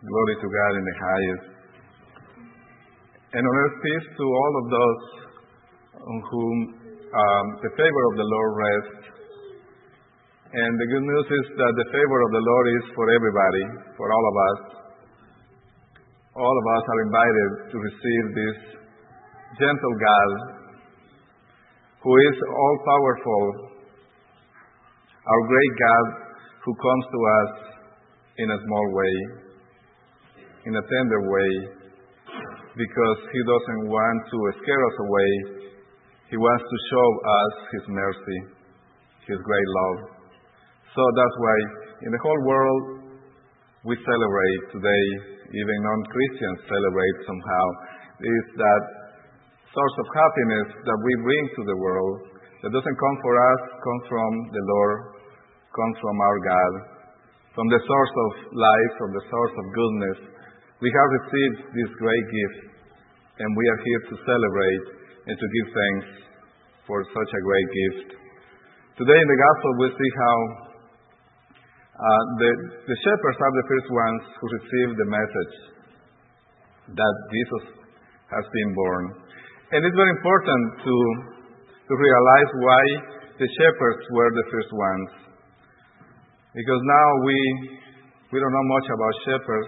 Glory to God in the highest. And on earth peace to all of those on whom the favor of the Lord rests. And the good news is that the favor of the Lord is for everybody, for all of us. All of us are invited to receive this gentle God who is all-powerful, our great God who comes to us in a small way, in a tender way, because He doesn't want to scare us away. He wants to show us His mercy, His great love. So that's why in the whole world we celebrate today, even non-Christians celebrate somehow, is that source of happiness that we bring to the world that doesn't come for us, comes from the Lord, comes from our God, from the source of life, from the source of goodness. We have received this great gift, and we are here to celebrate and to give thanks for such a great gift. Today in the Gospel we see how the shepherds are the first ones who receive the message that Jesus has been born. And it's very important to realize why the shepherds were the first ones. Because now we don't know much about shepherds.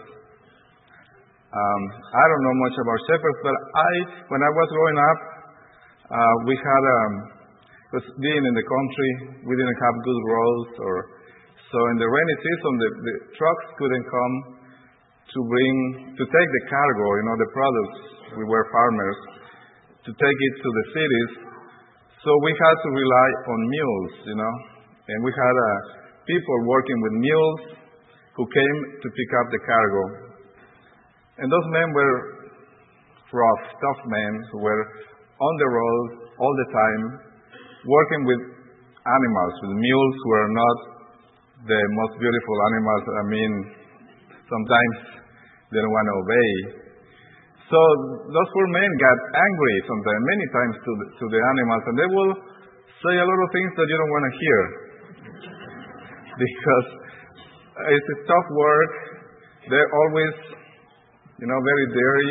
I don't know much about shepherds, but when I was growing up, because being in the country, we didn't have good roads, so in the rainy season, the trucks couldn't come to take the cargo, the products. We were farmers, to take it to the cities. So we had to rely on mules, and we had people working with mules who came to pick up the cargo. And those men were rough, tough men who were on the road all the time, working with animals, with mules who are not the most beautiful animals. Sometimes they don't want to obey. So those poor men got angry sometimes, many times to the animals, and they will say a lot of things that you don't want to hear. Because it's a tough work. They're always, very dirty.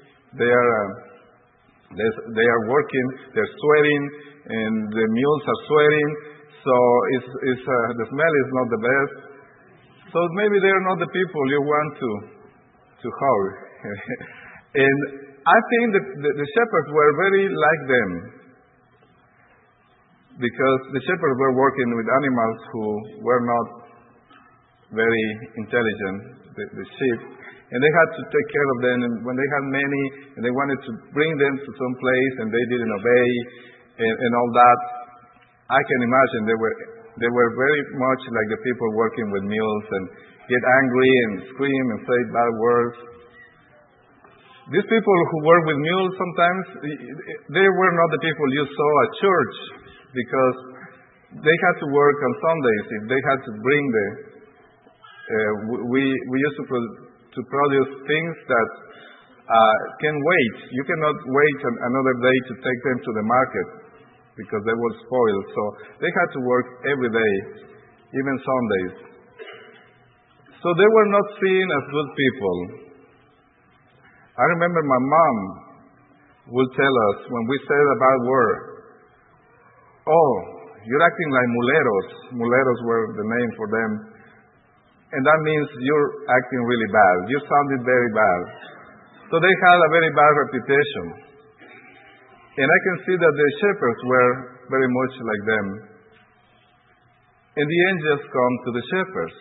They are working, they're sweating, and the mules are sweating. So the smell is not the best. So maybe they're not the people you want to hug. And I think that the shepherds were very like them, because the shepherds were working with animals who were not very intelligent, the sheep, and they had to take care of them. And when they had many, and they wanted to bring them to some place, and they didn't obey, and all that, I can imagine they were very much like the people working with mules, and get angry and scream and say bad words. These people who work with mules, sometimes they were not the people you saw at church, because they had to work on Sundays. If they had to bring we used to produce things that can wait. You cannot wait another day to take them to the market, because they will spoil. So they had to work every day, even Sundays. So they were not seen as good people. I remember my mom would tell us when we said a bad word, "Oh, you're acting like muleros." Muleros were the name for them. And that means you're acting really bad. You sounded very bad. So they had a very bad reputation. And I can see that the shepherds were very much like them. And the angels come to the shepherds.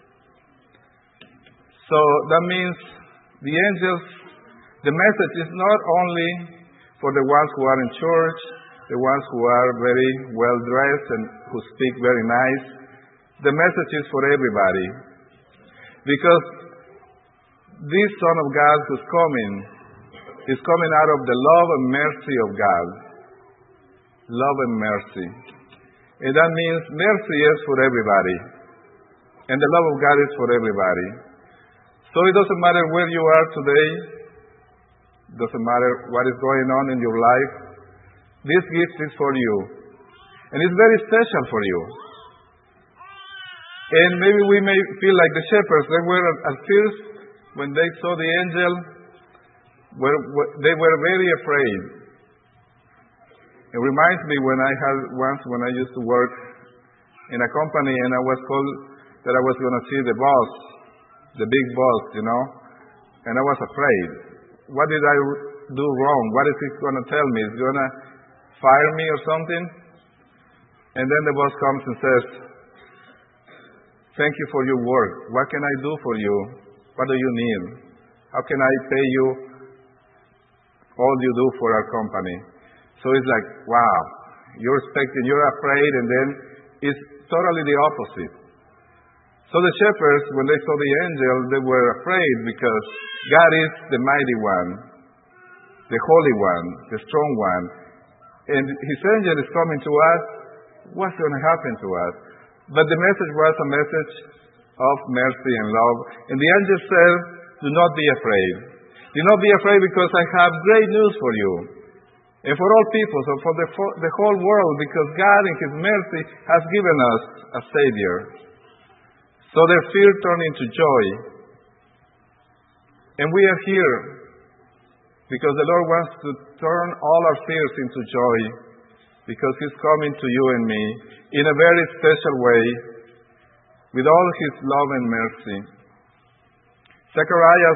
So that means the angels, the message is not only for the ones who are in church, the ones who are very well dressed and who speak very nice. The message is for everybody. Because this Son of God who's coming is coming out of the love and mercy of God. Love and mercy. And that means mercy is for everybody. And the love of God is for everybody. So it doesn't matter where you are today. It doesn't matter what is going on in your life. This gift is for you. And it's very special for you. And maybe we may feel like the shepherds. They were at first when they saw the angel, they were very afraid. It reminds me when I used to work in a company and I was told that I was going to see the boss, the big boss, and I was afraid. What did I do wrong? What is he going to tell me? Is he going to fire me or something? And then the boss comes and says, "Thank you for your work. What can I do for you? What do you need? How can I pay you all you do for our company?" So it's like, wow, you're expecting, you're afraid, and then it's totally the opposite. So the shepherds, when they saw the angel, they were afraid because God is the mighty one, the holy one, the strong one. And his angel is coming to us. What's going to happen to us? But the message was a message of mercy and love. And the angel said, "Do not be afraid. Do not be afraid because I have great news for you. And for all people, so for the whole world, because God in his mercy has given us a Savior." So their fear turned into joy. And we are here because the Lord wants to turn all our fears into joy, because he's coming to you and me in a very special way with all his love and mercy. Zechariah,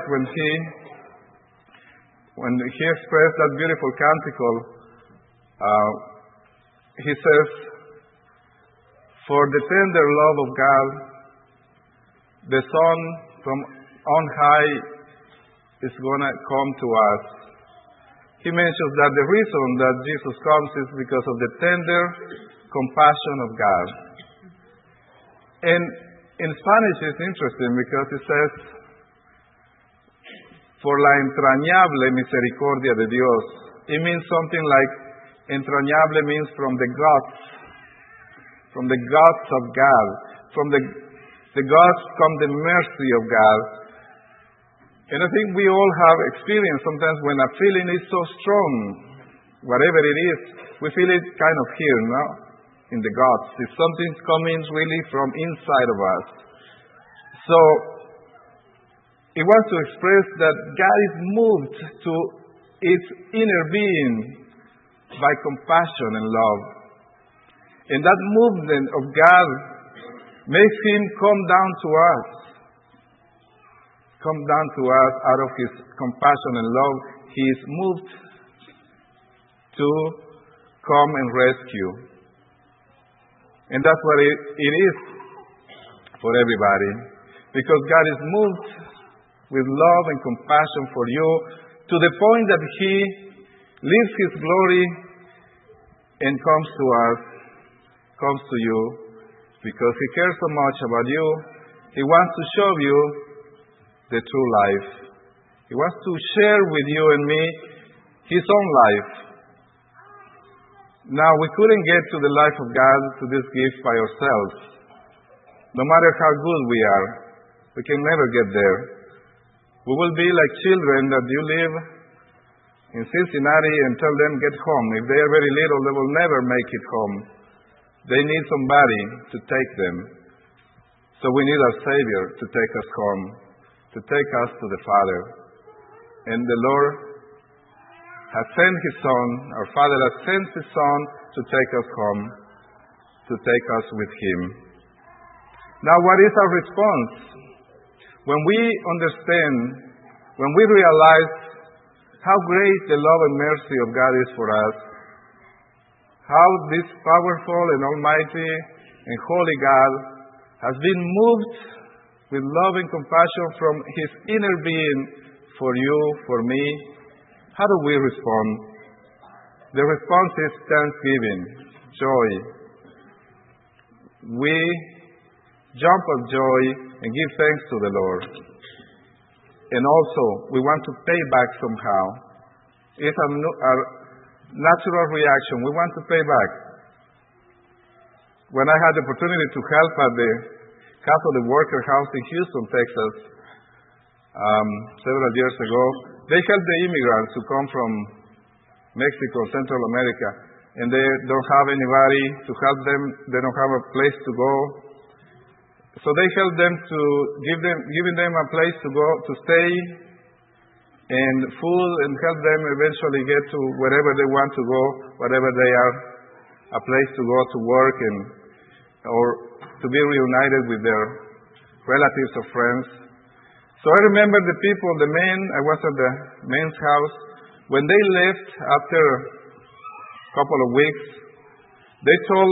when he expressed that beautiful canticle, he says, "For the tender love of God, the Son from on high is going to come to us." He mentions that the reason that Jesus comes is because of the tender compassion of God. And in Spanish it's interesting because it says, "Por la entrañable misericordia de Dios." It means something like, entrañable means from the guts of God. From the guts come the mercy of God. And I think we all have experienced sometimes when a feeling is so strong, whatever it is, we feel it kind of here, in the guts. If something's coming really from inside of us. So, it wants to express that God is moved to its inner being by compassion and love. And that movement of God makes him come down to us out of his compassion and love. He is moved to come and rescue. And that's what it is for everybody. Because God is moved with love and compassion for you to the point that he leaves his glory and comes to you because he cares so much about you. He wants to show you the true life. He wants to share with you and me his own life. Now, we couldn't get to the life of God, to this gift by ourselves. No matter how good we are, we can never get there. We will be like children that you live in Cincinnati and tell them get home. If they are very little, they will never make it home. They need somebody to take them. So we need our Savior to take us home, to take us to the Father. And the Lord has sent his Son, our Father has sent his Son to take us home, to take us with him. Now, what is our response? When we understand, when we realize how great the love and mercy of God is for us, how this powerful and almighty and holy God has been moved with love and compassion from his inner being for you, for me, how do we respond? The response is thanksgiving, joy. We jump of joy and give thanks to the Lord. And also, we want to pay back somehow. It's a natural reaction. We want to pay back. When I had the opportunity to help at the Catholic Worker House in Houston, Texas, several years ago, they help the immigrants who come from Mexico, Central America, and they don't have anybody to help them. They don't have a place to go. So they helped them to giving them a place to go, to stay, and food, and help them eventually get to wherever they want to go, wherever they are, a place to go to work or to be reunited with their relatives or friends. So I remember the people, the men, I was at the men's house, when they left after a couple of weeks, they told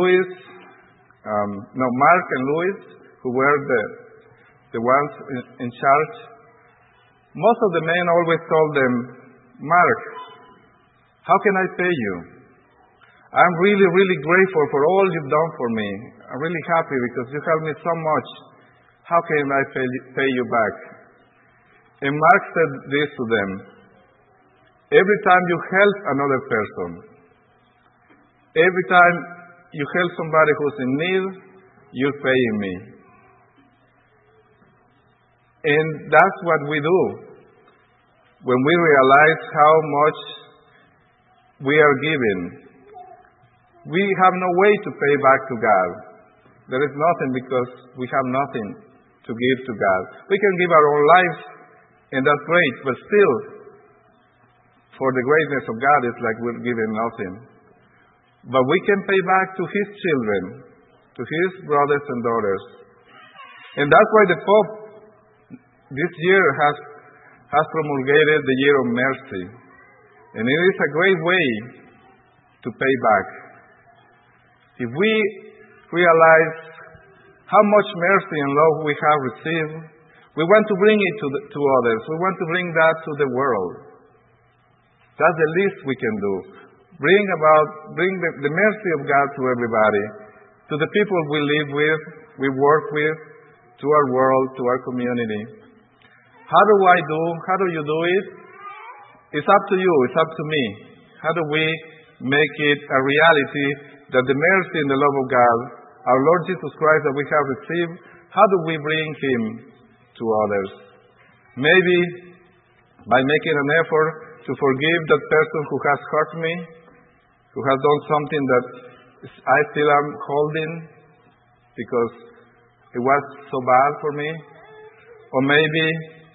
Mark and Louis, who were the ones in charge, most of the men always told them, Mark, how can I pay you? I'm really, really grateful for all you've done for me. I'm really happy because you helped me so much. How can I pay you back? And Mark said this to them, every time you help another person, every time you help somebody who's in need, you're paying me. And that's what we do when we realize how much we are giving. We have no way to pay back to God. There is nothing because we have nothing to give to God. We can give our own lives, and that's great, but still, for the greatness of God, it's like we're giving nothing. But we can pay back to His children, to His brothers and daughters. And that's why the Pope this year has promulgated the Year of Mercy. And it is a great way to pay back. If we realize how much mercy and love we have received, we want to bring it to others. We want to bring that to the world. That's the least we can do. Bring the mercy of God to everybody, to the people we live with, we work with, to our world, to our community. How do you do it? It's up to you, it's up to me. How do we make it a reality that the mercy and the love of God, our Lord Jesus Christ that we have received, how do we bring Him to others? Maybe by making an effort to forgive that person who has hurt me, who has done something that I still am holding because it was so bad for me. Or maybe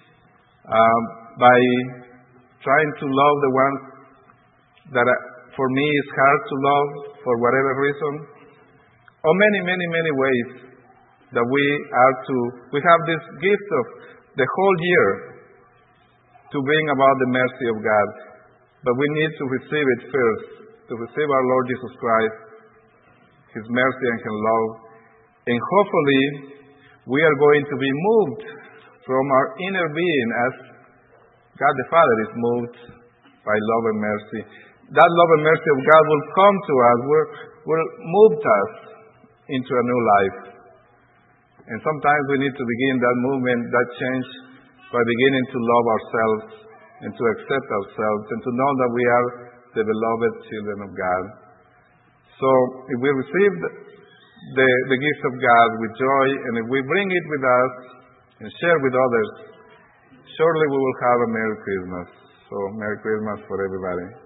by trying to love the ones that for me is hard to love for whatever reason. Or many, many, many ways that we have this gift of the whole year to bring about the mercy of God. But we need to receive it first, to receive our Lord Jesus Christ, His mercy and His love. And hopefully, we are going to be moved from our inner being as God the Father is moved by love and mercy. That love and mercy of God will come to us, will move us into a new life. And sometimes we need to begin that movement, that change, by beginning to love ourselves and to accept ourselves and to know that we are the beloved children of God. So if we receive the gift of God with joy, and if we bring it with us and share with others, surely we will have a Merry Christmas. So Merry Christmas for everybody.